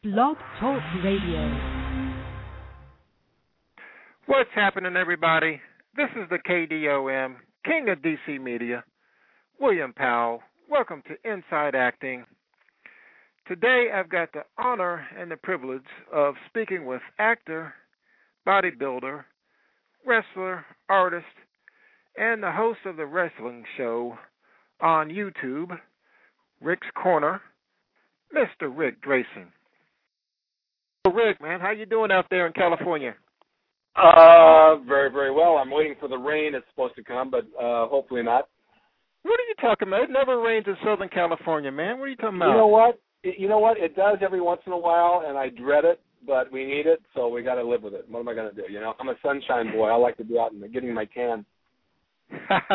Blog Talk Radio. What's happening, everybody? This is the KDOM, King of DC Media, William Powell. Welcome to Inside Acting. Today I've got the honor and the privilege of speaking with actor, bodybuilder, wrestler, artist, and the host of the wrestling show on YouTube, Rick's Corner, Mr. Rick Drayson. Rick, man, how you doing out there in California? Very, very well. I'm waiting for the rain. It's supposed to come, but hopefully not. What are you talking about? It never rains in Southern California, man. What are you talking about? You know what? It does every once in a while, and I dread it, but we need it, so we got to live with it. What am I going to do? You know, I'm a sunshine boy. I like to be out and getting my tan. That's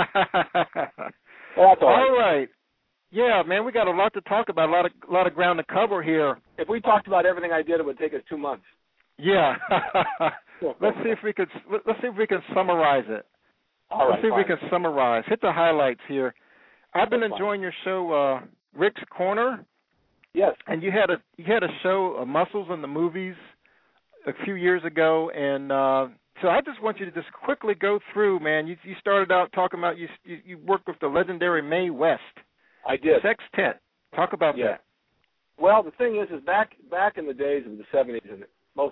all right. Yeah, man, we got a lot to talk about, a lot of ground to cover here. If we talked about everything I did, it would take us 2 months. Yeah. Let's see if we can summarize it. All right. Let's see if we can summarize. Hit the highlights here. I've been enjoying your show, Rick's Corner. Yes. And you had a show, Muscles in the Movies, a few years ago, and so I just want you to just quickly go through, man. You started out talking about you worked with the legendary Mae West. I did. Sextet. Talk about that. Well, the thing is back in the days of the 70s and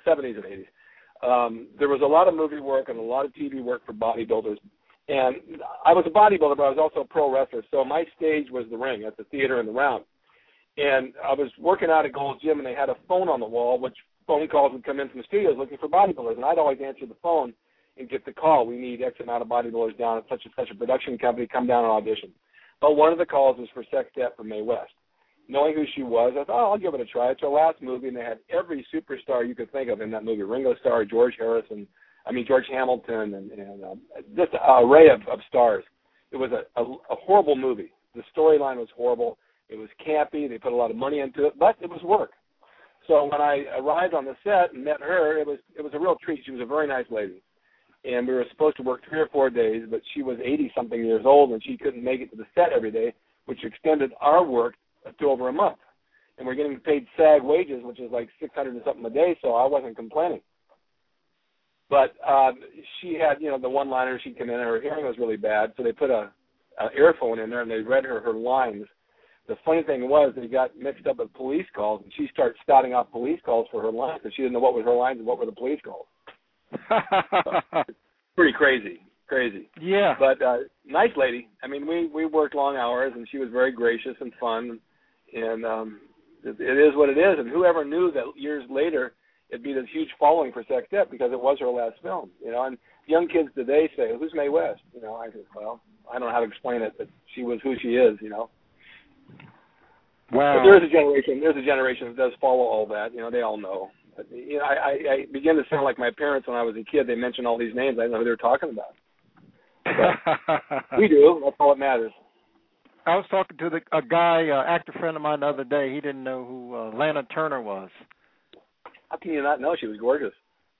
80s, there was a lot of movie work and a lot of TV work for bodybuilders. And I was a bodybuilder, but I was also a pro wrestler. So my stage was the ring at the theater in the round. And I was working out at Gold's Gym, and they had a phone on the wall, which phone calls would come in from the studios looking for bodybuilders. And I'd always answer the phone and get the call. We need X amount of bodybuilders down at such and such a production company. Come down and audition. But one of the calls was for Sextet for Mae West. Knowing who she was, I thought, I'll give it a try. It's her last movie, and they had every superstar you could think of in that movie. Ringo Starr, George Hamilton, and just an array of stars. It was a horrible movie. The storyline was horrible. It was campy. They put a lot of money into it, but it was work. So when I arrived on the set and met her, it was a real treat. She was a very nice lady. And we were supposed to work 3 or 4 days, but she was 80-something years old, and she couldn't make it to the set every day, which extended our work to over a month. And we're getting paid SAG wages, which is like $600 and something a day, so I wasn't complaining. But she had, the one-liner. She'd come in, and her hearing was really bad, so they put an earphone in there, and they read her lines. The funny thing was they got mixed up with police calls, and she started spouting out police calls for her lines, because she didn't know what were her lines and what were the police calls. Pretty crazy. Yeah. But nice lady. I mean, we worked long hours, and she was very gracious and fun, and it is what it is. And whoever knew that years later it'd be this huge following for Sextet, because it was her last film, And young kids today say, "Who's Mae West?" I said, "Well, I don't know how to explain it, but she was who she is." Wow. But there's a generation that does follow all that. They all know. But, I began to sound like my parents when I was a kid. They mentioned all these names. I didn't know who they were talking about. But we do. That's all that matters. I was talking to a guy, actor friend of mine the other day. He didn't know who Lana Turner was. How can you not know? She was gorgeous.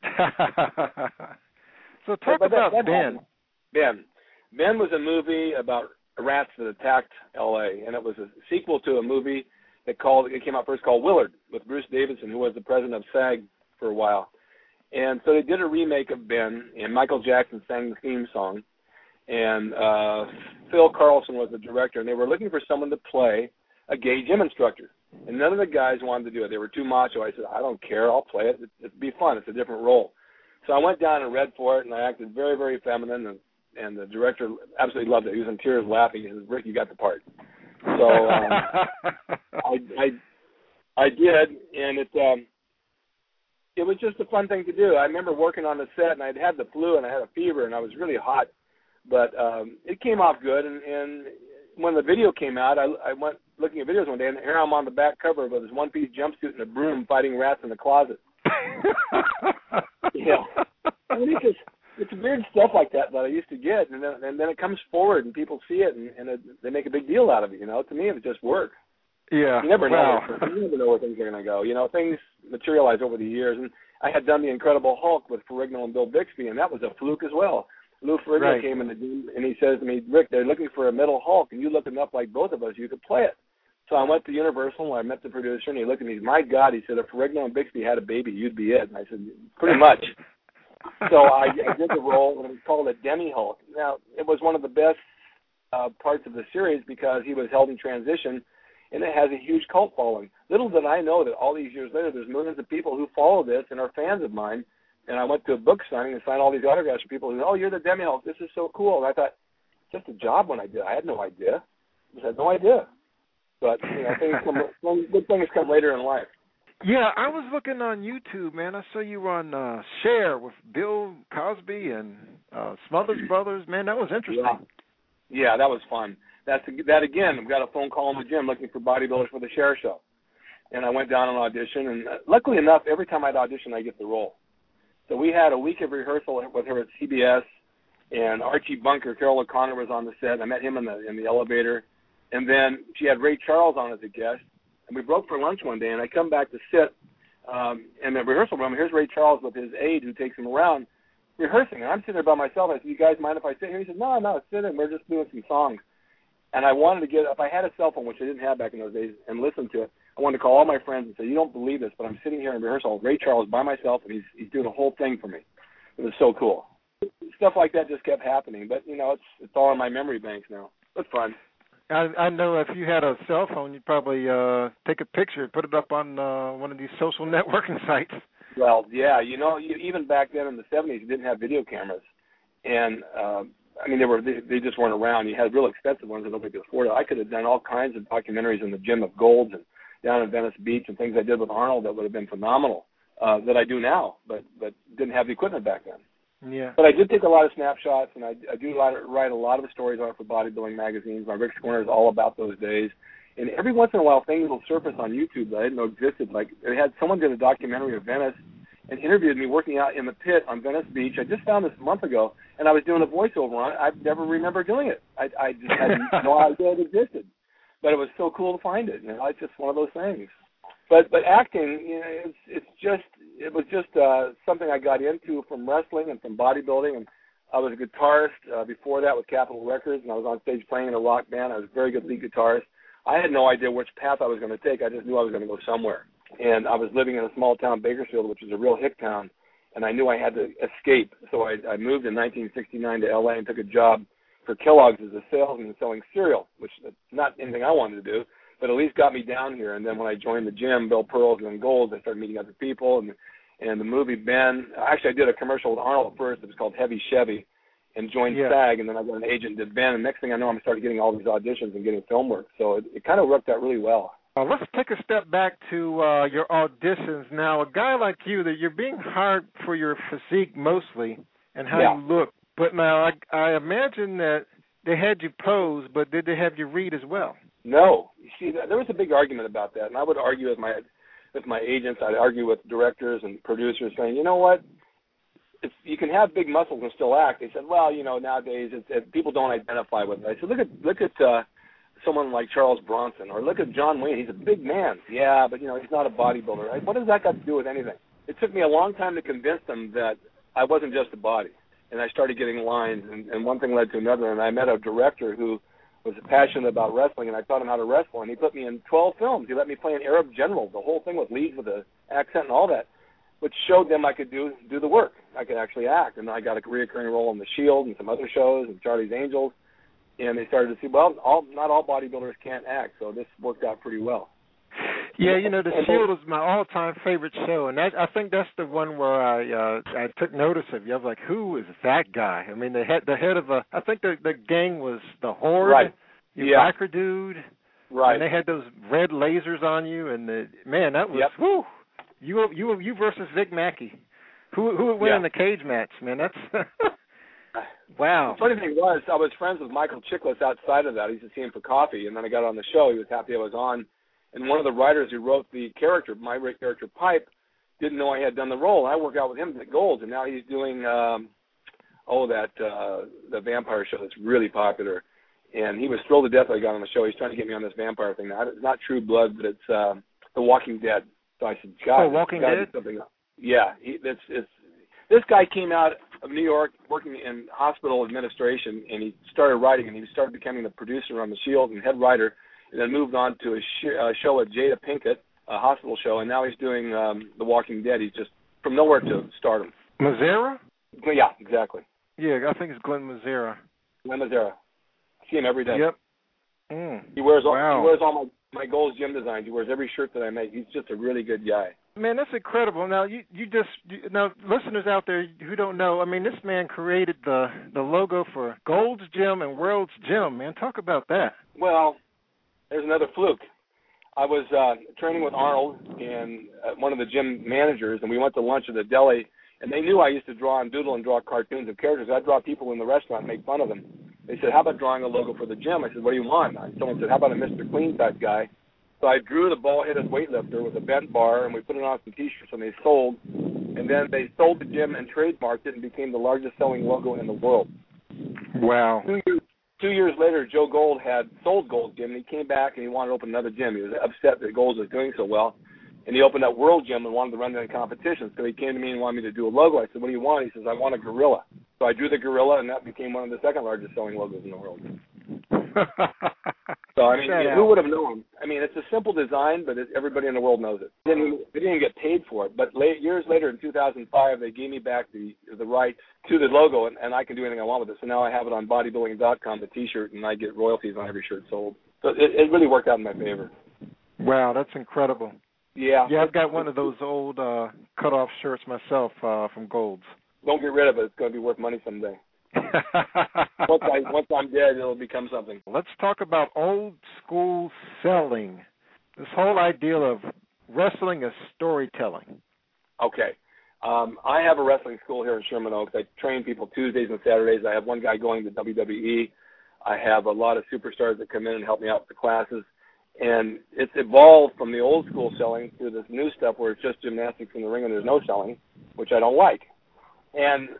So talk about Ben. Ben was a movie about rats that attacked L.A., and it was a sequel to a movie it came out first called Willard with Bruce Davison, who was the president of SAG for a while. And so they did a remake of Ben, and Michael Jackson sang the theme song, and Phil Carlson was the director, and they were looking for someone to play a gay gym instructor. And none of the guys wanted to do it. They were too macho. I said, I don't care. I'll play it. It'd be fun. It's a different role. So I went down and read for it, and I acted very, very feminine, and the director absolutely loved it. He was in tears laughing. He said, "Rick, you got the part." So I did, and it was just a fun thing to do. I remember working on the set, and I'd had the flu, and I had a fever, and I was really hot. But it came off good, and when the video came out, I went looking at videos one day, and here I'm on the back cover with this one-piece jumpsuit and a broom fighting rats in the closet. Yeah. I mean, it's weird stuff like that I used to get, and then it comes forward, and people see it, and they make a big deal out of it. To me, it's just work. Yeah. You never know. You never know where things are going to go. Things materialize over the years, and I had done The Incredible Hulk with Ferrigno and Bill Bixby, and that was a fluke as well. Lou Ferrigno came in the gym, and he says to me, "Rick, they're looking for a middle Hulk, and you looking up like both of us, you could play it." So I went to Universal, and I met the producer, and he looked at me. He said, my God, he said, if Ferrigno and Bixby had a baby, you'd be it. And I said, pretty much. So I did the role, and it was called a Demi-Hulk. Now, it was one of the best parts of the series because he was held in transition, and it has a huge cult following. Little did I know that all these years later, there's millions of people who follow this and are fans of mine. And I went to a book signing and signed all these autographs for people who, oh, you're the Demi-Hulk. This is so cool. And I thought, just a job when I did. I had no idea. I just had no idea. But, you know, good things come later in life. Yeah, I was looking on YouTube, man. I saw you on Share with Bill Cosby and Smothers Brothers. Man, that was interesting. Yeah, that was fun. That again, I've got a phone call in the gym looking for bodybuilders for the Share show. And I went down on audition, and luckily enough, every time I'd audition, I get the role. So we had a week of rehearsal with her at CBS, and Archie Bunker, Carol O'Connor, was on the set. I met him in the elevator. And then she had Ray Charles on as a guest. And we broke for lunch one day, and I come back to sit in the rehearsal room. Here's Ray Charles with his aide who takes him around rehearsing. And I'm sitting there by myself. I said, you guys mind if I sit here? He said, no, sit in. We're just doing some songs. And I wanted to get, if I had a cell phone, which I didn't have back in those days, and listen to it, I wanted to call all my friends and say, you don't believe this, but I'm sitting here in rehearsal with Ray Charles by myself, and he's doing a whole thing for me. It was so cool. Stuff like that just kept happening. But, you know, it's all in my memory banks now. It's fun. I know if you had a cell phone, you'd probably take a picture and put it up on one of these social networking sites. Well, yeah, you know, even back then in the 70s, you didn't have video cameras. And, I mean, they just weren't around. You had real expensive ones that nobody could afford. I could have done all kinds of documentaries in the Gym of Golds and down in Venice Beach and things I did with Arnold that would have been phenomenal that I do now, but didn't have the equipment back then. Yeah. But I did take a lot of snapshots, and I do write a lot of stories on it for bodybuilding magazines. My Rick's Corner is all about those days. And every once in a while, things will surface on YouTube that I didn't know existed. Like, someone did a documentary of Venice and interviewed me working out in the pit on Venice Beach. I just found this a month ago, and I was doing a voiceover on it. I never remember doing it. I just had no idea it existed. But it was so cool to find it. You know, it's just one of those things. But acting, you know, it was just something I got into from wrestling and from bodybuilding. And I was a guitarist before that with Capitol Records, and I was on stage playing in a rock band. I was a very good lead guitarist. I had no idea which path I was going to take. I just knew I was going to go somewhere. And I was living in a small town, Bakersfield, which is a real hick town, and I knew I had to escape. So I moved in 1969 to L.A. and took a job for Kellogg's as a salesman selling cereal, which is not anything I wanted to do, but at least got me down here. And then when I joined the gym, Bill Pearls and Golds, I started meeting other people. And the movie Ben, actually I did a commercial with Arnold first. It was called Heavy Chevy, and joined SAG. And then I got an agent and did Ben. And next thing I know, I started getting all these auditions and getting film work. So it kind of worked out really well. Let's take a step back to your auditions. Now, a guy like you, that you're being hired for your physique mostly and how you look. But now I imagine that they had you pose, but did they have you read as well? No. You see, there was a big argument about that, and I would argue with my agents. I'd argue with directors and producers, saying, you know what? You can have big muscles and still act. They said, well, you know, nowadays people don't identify with it. I said, look at someone like Charles Bronson, or look at John Wayne. He's a big man. Yeah, but, you know, he's not a bodybuilder. What does that got to do with anything? It took me a long time to convince them that I wasn't just a body. And I started getting lines, and one thing led to another, and I met a director who was passionate about wrestling, and I taught him how to wrestle, and he put me in 12 films. He let me play an Arab general, the whole thing with leads with an accent and all that, which showed them I could do the work. I could actually act, and I got a reoccurring role in The Shield and some other shows and Charlie's Angels, and they started to see, well, not all bodybuilders can't act, so this worked out pretty well. Yeah, you know, The Shield is my all-time favorite show, and I think that's the one where I took notice of you. I was like, who is that guy? I mean, the head of I think the gang was the Horde, right? Biker dude, right? And they had those red lasers on you, and man, that was whew, you versus Vic Mackey. Who would win in the cage match, man? That's wow. The funny thing was, I was friends with Michael Chiklis outside of that. I used to see him for coffee, and then I got on the show. He was happy I was on. And one of the writers who wrote the character, my character Pipe, didn't know I had done the role. And I worked out with him at Gold's, and now he's doing the vampire show that's really popular. And he was thrilled to death that I got on the show. He's trying to get me on this vampire thing. Now, it's not True Blood, but it's The Walking Dead. So I said, God, Walking Dead? Yeah, this guy came out of New York working in hospital administration, and he started writing, and he started becoming the producer on The Shield and head writer. and then moved on to a show with Jada Pinkett, a hospital show, and now he's doing The Walking Dead. He's just from nowhere to stardom. Mazzara? Yeah, exactly. Yeah, I think it's Glenn Mazzara. Glenn Mazzara. I see him every day. Yep. He wears wow. all my Gold's Gym designs. He wears every shirt that I make. He's just a really good guy. Man, that's incredible. Now, now listeners out there who don't know, I mean, this man created the logo for Gold's Gym and World's Gym. Man, talk about that. Well, there's another fluke. I was training with Arnold and one of the gym managers, and we went to lunch at the deli, and they knew I used to draw and doodle and draw cartoons of characters. I'd draw people in the restaurant and make fun of them. They said, how about drawing a logo for the gym? I said, what do you want? Someone said, how about a Mr. Clean type guy? So I drew the bald-headed weightlifter with a bent bar, and we put it on some T-shirts, and they sold. And then they sold the gym and trademarked it and became the largest-selling logo in the world. Wow. 2 years later, Joe Gold had sold Gold's Gym, and he came back and he wanted to open another gym. He was upset that Gold's was doing so well, and he opened up World Gym and wanted to run it in competition. So he came to me and wanted me to do a logo. I said, what do you want? He says, I want a gorilla. So I drew the gorilla, and that became one of the second largest-selling logos in the world. So, I mean, who would have known? I mean, it's a simple design, but everybody in the world knows it. They didn't even get paid for it. But years later, in 2005, they gave me back the rights to the logo, and I can do anything I want with it. So now I have it on bodybuilding.com, the T-shirt, and I get royalties on every shirt sold. So it really worked out in my favor. Wow, that's incredible. Yeah. Yeah, I've got one of those old cut-off shirts myself from Gold's. Don't get rid of it. It's going to be worth money someday. Once I'm dead, it'll become something. Let's talk about old school selling. This whole idea of wrestling as storytelling. Okay. I have a wrestling school here in Sherman Oaks. I train people Tuesdays and Saturdays. I have one guy going to WWE. I have a lot of superstars that come in and help me out with the classes. And it's evolved from the old school selling to this new stuff where it's just gymnastics in the ring and there's no selling, which I don't like. And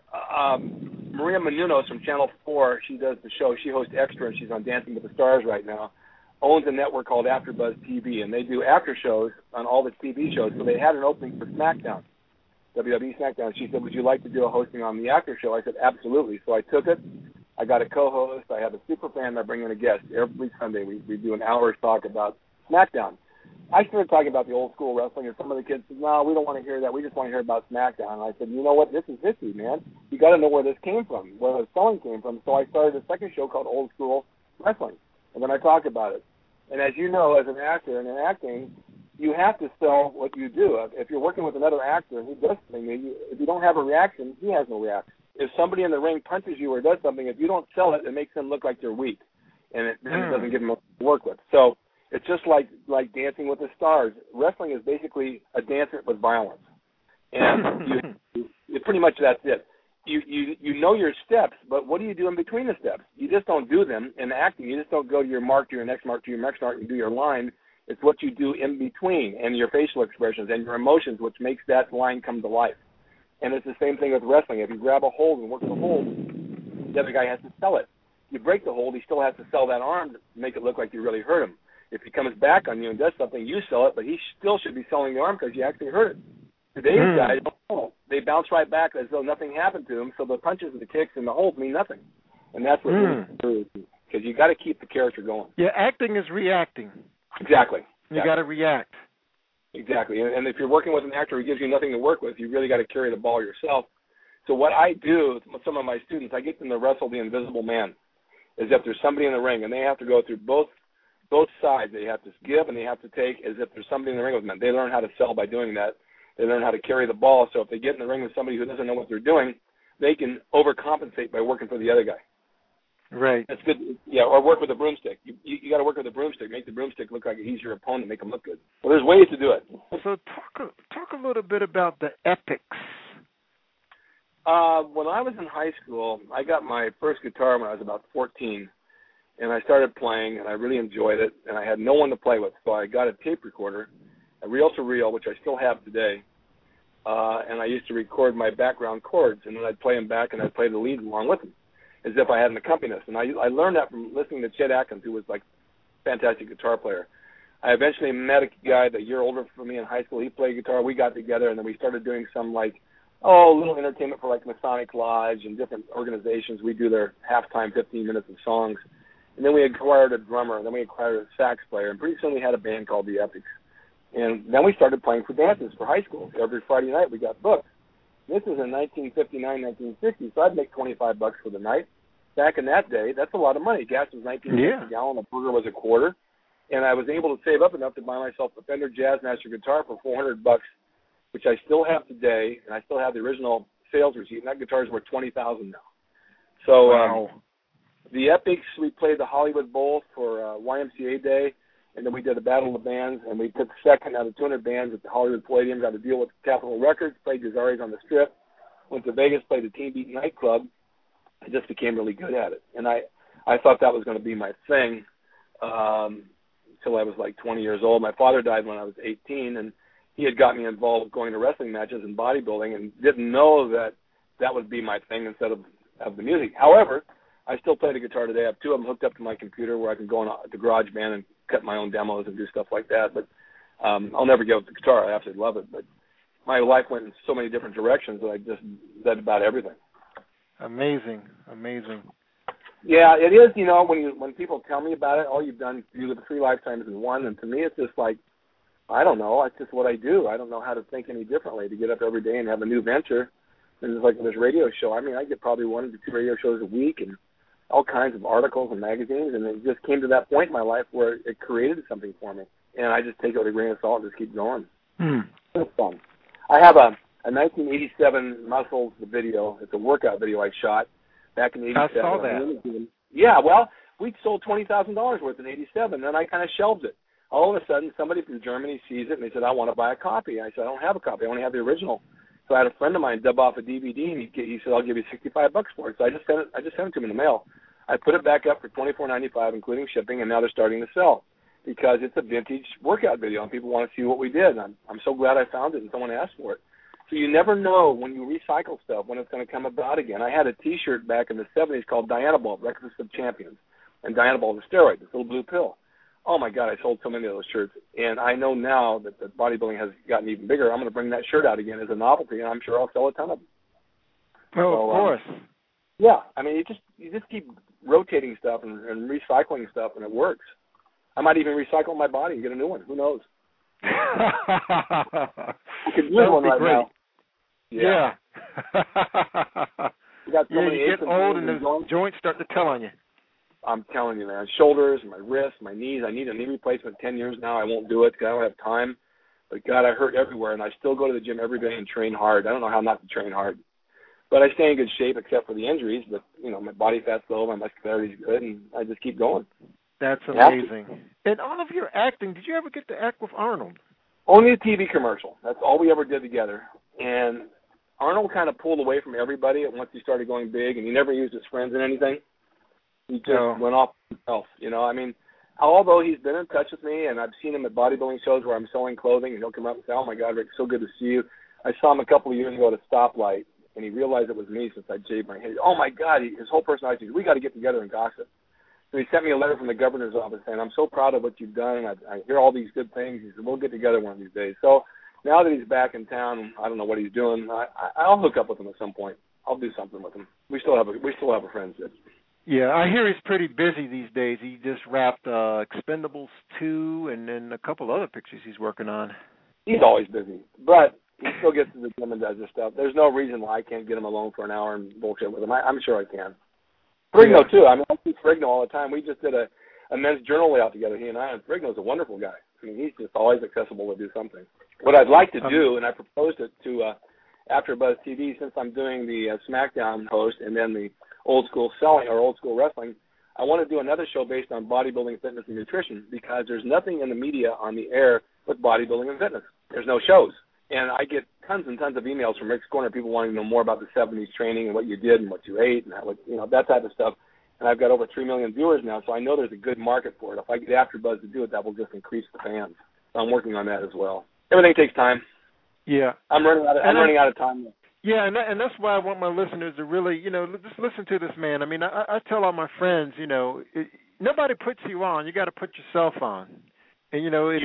Maria Menounos from Channel 4, she does the show. She hosts Extra, and she's on Dancing with the Stars right now, owns a network called AfterBuzz TV, and they do after shows on all the TV shows. So they had an opening for SmackDown, WWE SmackDown. She said, would you like to do a hosting on the after show? I said, absolutely. So I took it. I got a co-host. I have a super fan. I bring in a guest. Every Sunday we do an hour's talk about SmackDown. I started talking about the old school wrestling, and some of the kids said, no, we don't want to hear that. We just want to hear about SmackDown. And I said, you know what? This is history, man. You got to know where this came from, where the selling came from. So I started a second show called Old School Wrestling, and then I talked about it. And as you know, as an actor and in acting, you have to sell what you do. If you're working with another actor and he does something, if you don't have a reaction, he has no reaction. If somebody in the ring punches you or does something, if you don't sell it, it makes them look like they're weak, and it doesn't give them to work with. So it's just like Dancing with the Stars. Wrestling is basically a dance with violence, and you pretty much that's it. You know your steps, but what do you do in between the steps? You just don't do them. In acting, you just don't go to your mark, to your next mark, to your next mark, and do your line. It's what you do in between, and your facial expressions and your emotions, which makes that line come to life. And it's the same thing with wrestling. If you grab a hold and work the hold, the other guy has to sell it. You break the hold, he still has to sell that arm to make it look like you really hurt him. If he comes back on you and does something, you sell it, but he still should be selling the arm because you actually hurt it. Today's guys don't. They bounce right back as though nothing happened to them, so the punches and the kicks and the holds mean nothing. And that's what really is, because you got to keep the character going. Yeah, acting is reacting. Exactly. You got to react. Exactly. And if you're working with an actor who gives you nothing to work with, you really got to carry the ball yourself. So what I do with some of my students, I get them to wrestle the invisible man, as if there's somebody in the ring, and they have to go through both sides. They have to give and they have to take as if there's somebody in the ring with them. They learn how to sell by doing that. They learn how to carry the ball. So if they get in the ring with somebody who doesn't know what they're doing, they can overcompensate by working for the other guy. Right. That's good. Yeah, or work with a broomstick. You got to work with a broomstick. Make the broomstick look like he's your opponent. Make him look good. Well, there's ways to do it. So talk a little bit about the epics. When I was in high school, I got my first guitar when I was about 14, and I started playing, and I really enjoyed it, and I had no one to play with, so I got a tape recorder, a reel-to-reel, which I still have today, and I used to record my background chords, and then I'd play them back, and I'd play the lead along with them, as if I had an accompanist. And I learned that from listening to Chet Atkins, who was like a fantastic guitar player. I eventually met a guy a year older from me in high school. He played guitar. We got together, and then we started doing some little entertainment for like Masonic Lodge and different organizations. We do their halftime 15 minutes of songs. And then we acquired a drummer, and then we acquired a sax player, and pretty soon we had a band called the Epics. And then we started playing for dances for high school. Every Friday night we got booked. This was in 1959, 1960, so I'd make $25 for the night. Back in that day, that's a lot of money. Gas was 19 cents a gallon, a burger was a quarter. And I was able to save up enough to buy myself a Fender Jazzmaster guitar for $400, which I still have today, and I still have the original sales receipt, and that guitar is worth $20,000 now. So wow. The Epics, we played the Hollywood Bowl for YMCA Day, and then we did a Battle of the Bands, and we took second out of 200 bands at the Hollywood Palladium, got a deal with Capitol Records, played Gazzarri's on the Strip, went to Vegas, played the Teen Beat nightclub. I just became really good at it. And I thought that was going to be my thing until I was like 20 years old. My father died when I was 18, and he had got me involved going to wrestling matches and bodybuilding and didn't know that that would be my thing instead of the music. However, I still play the guitar today. I have two of them hooked up to my computer where I can go on the GarageBand and cut my own demos and do stuff like that. But I'll never give up the guitar. I absolutely love it. But my life went in so many different directions that I just did about everything. Amazing, amazing. Yeah, it is. You know, when people tell me about it, oh, you live 3 lifetimes in one, and to me, it's just like, I don't know. It's just what I do. I don't know how to think any differently. To get up every day and have a new venture, and it's like this radio show. I mean, I get probably 1 to 2 radio shows a week, and all kinds of articles and magazines, and it just came to that point in my life where it created something for me, and I just take it with a grain of salt and just keep going. It's fun. I have a 1987 Muscles video. It's a workout video I shot back in 87. I saw that. Yeah, well, we sold $20,000 worth in 87, then I kind of shelved it. All of a sudden, somebody from Germany sees it, and they said, I want to buy a copy. I said, I don't have a copy. I only have the original. So I had a friend of mine dub off a DVD, and he said, I'll give you $65 for it. So I just sent it to him in the mail. I put it back up for $24.95, including shipping, and now they're starting to sell because it's a vintage workout video, and people want to see what we did. And I'm so glad I found it and someone asked for it. So you never know when you recycle stuff when it's going to come about again. I had a T-shirt back in the 70s called Dianabol, Breakfast of Champions, and Dianabol is a steroid, this little blue pill. Oh, my God, I sold so many of those shirts. And I know now that the bodybuilding has gotten even bigger. I'm going to bring that shirt out again as a novelty, and I'm sure I'll sell a ton of them. Oh, of course. Yeah, I mean, you just keep rotating stuff and recycling stuff, and it works. I might even recycle my body and get a new one. Who knows? I could use one right great. now. Yeah. You got so many you get old and the joints start to tell on you. I'm telling you, man. Shoulders, my wrists, my knees. I need a knee replacement 10 years now. I won't do it because I don't have time. But, God, I hurt everywhere, and I still go to the gym every day and train hard. I don't know how not to train hard. But I stay in good shape except for the injuries. But, you know, my body fat's low, my muscularity is good, and I just keep going. That's amazing. And all of your acting, did you ever get to act with Arnold? Only a TV commercial. That's all we ever did together. And Arnold kind of pulled away from everybody once he started going big, and he never used his friends in anything. He just went off himself, you know. I mean, although he's been in touch with me, and I've seen him at bodybuilding shows where I'm selling clothing, and he'll come up and say, oh, my God, Rick, so good to see you. I saw him a couple of years ago at a stoplight, and he realized it was me since I shaved my head. Oh, my God, his whole personality says, we got to get together and gossip. So he sent me a letter from the governor's office saying, I'm so proud of what you've done. I hear all these good things. He said, we'll get together one of these days. So now that he's back in town, I don't know what he's doing. I'll hook up with him at some point. I'll do something with him. We still have a friendship. Yeah, I hear he's pretty busy these days. He just wrapped Expendables 2 and then a couple other pictures he's working on. He's always busy, but he still gets to the gym and does this stuff. There's no reason why I can't get him alone for an hour and bullshit with him. I'm sure I can. Frigno, too. I mean, I see Frigno all the time. We just did a men's journal layout together, he and I, and Frigno's a wonderful guy. I mean, he's just always accessible to do something. What I'd like to do, and I proposed it to AfterBuzz TV, since I'm doing the SmackDown host and then the old school selling or old school wrestling, I want to do another show based on bodybuilding, fitness, and nutrition because there's nothing in the media on the air with bodybuilding and fitness. There's no shows. And I get tons and tons of emails from Rick's Corner, people wanting to know more about the 70s training and what you did and what you ate and how, you know, that type of stuff. And I've got over 3 million viewers now, so I know there's a good market for it. If I get AfterBuzz to do it, that will just increase the fans. So I'm working on that as well. Everything takes time. Yeah. I'm running out of time. Yeah, and that's why I want my listeners to really, you know, just listen to this man. I mean, I tell all my friends, you know, nobody puts you on. You got to put yourself on. And, you know, if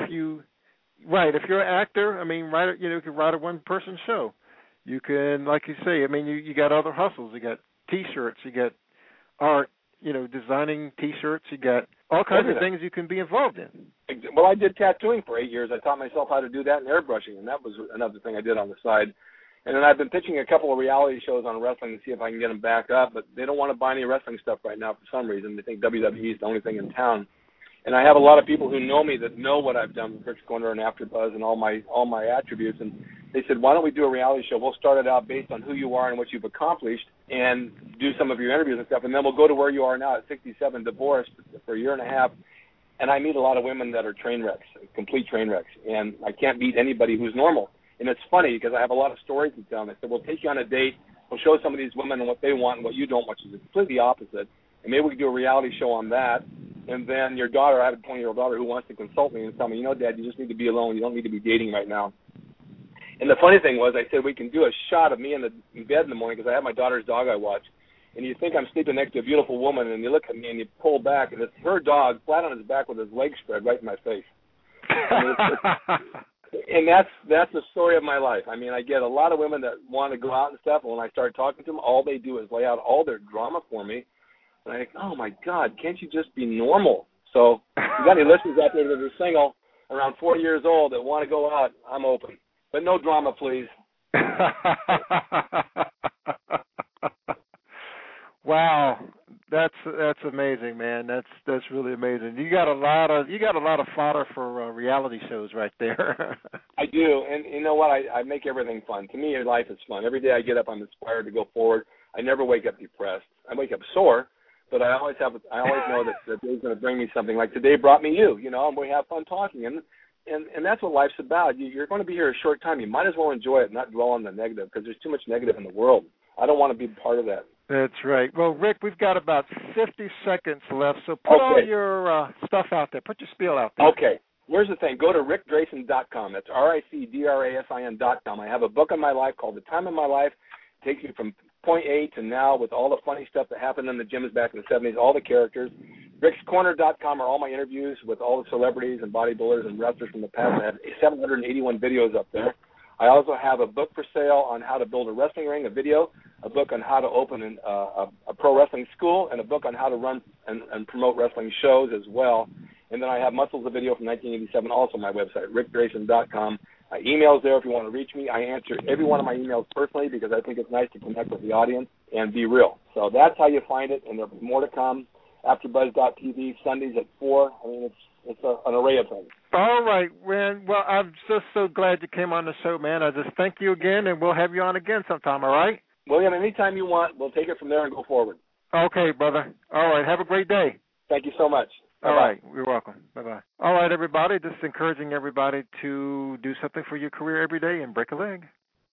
you're an actor, I mean, you can write a one-person show. You can, like you say, I mean, you got other hustles. You got T-shirts, you got art, designing T-shirts. You got all kinds of things you can be involved in. Well, I did tattooing for 8 years. I taught myself how to do that and airbrushing, and that was another thing I did on the side. And then I've been pitching a couple of reality shows on wrestling to see if I can get them back up, but they don't want to buy any wrestling stuff right now for some reason. They think WWE is the only thing in town. And I have a lot of people who know me that know what I've done with Rick's Corner and AfterBuzz and all my attributes. And they said, why don't we do a reality show? We'll start it out based on who you are and what you've accomplished and do some of your interviews and stuff. And then we'll go to where you are now at 67, divorced for a year and a half. And I meet a lot of women that are train wrecks, complete train wrecks. And I can't meet anybody who's normal. And it's funny because I have a lot of stories to tell them. I said, we'll take you on a date. We'll show some of these women what they want and what you don't, which is completely opposite. And maybe we can do a reality show on that. And then your daughter, I have a 20-year-old daughter who wants to consult me and tell me, Dad, you just need to be alone. You don't need to be dating right now. And the funny thing was, I said, we can do a shot of me in bed in the morning because I have my daughter's dog I watch. And you think I'm sleeping next to a beautiful woman, and you look at me and you pull back, and it's her dog flat on his back with his legs spread right in my face. And that's the story of my life. I mean, I get a lot of women that want to go out and stuff, and when I start talking to them, all they do is lay out all their drama for me. And I think, oh, my God, can't you just be normal? So if you got any listeners out there that are single, around 40 years old, that want to go out, I'm open. But no drama, please. Wow, that's amazing, man. That's really amazing. You got a lot of fodder for reality shows right there. I do, and you know what? I make everything fun. To me, life is fun. Every day I get up, I'm inspired to go forward. I never wake up depressed. I wake up sore, but I always know that the day's going to bring me something. Like today brought me you, and we have fun talking, and that's what life's about. You're going to be here a short time. You might as well enjoy it, and not dwell on the negative, because there's too much negative in the world. I don't want to be part of that. That's right. Well, Rick, we've got about 50 seconds left, so put all your stuff out there. Put your spiel out there. Okay. Here's the thing. Go to rickdrasin.com. That's RICDRASIN.com. I have a book on my life called The Time of My Life. It takes you from point A to now with all the funny stuff that happened in the gyms back in the 70s, all the characters. rickscorner.com are all my interviews with all the celebrities and bodybuilders and wrestlers from the past. I have 781 videos up there. I also have a book for sale on how to build a wrestling ring, a video, a book on how to open a pro wrestling school, and a book on how to run and promote wrestling shows as well. And then I have Muscles, a video from 1987, also on my website, rickdrasin.com. Emails there if you want to reach me. I answer every one of my emails personally because I think it's nice to connect with the audience and be real. So that's how you find it, and there'll be more to come. AfterBuzz.tv, Sundays at 4. I mean, it's an array of things. All right, man. Well, I'm just so glad you came on the show, man. I just thank you again, and we'll have you on again sometime, all right? William, anytime you want, we'll take it from there and go forward. Okay, brother. All right, have a great day. Thank you so much. All right, you're welcome. Bye-bye. All right, everybody, just encouraging everybody to do something for your career every day and break a leg.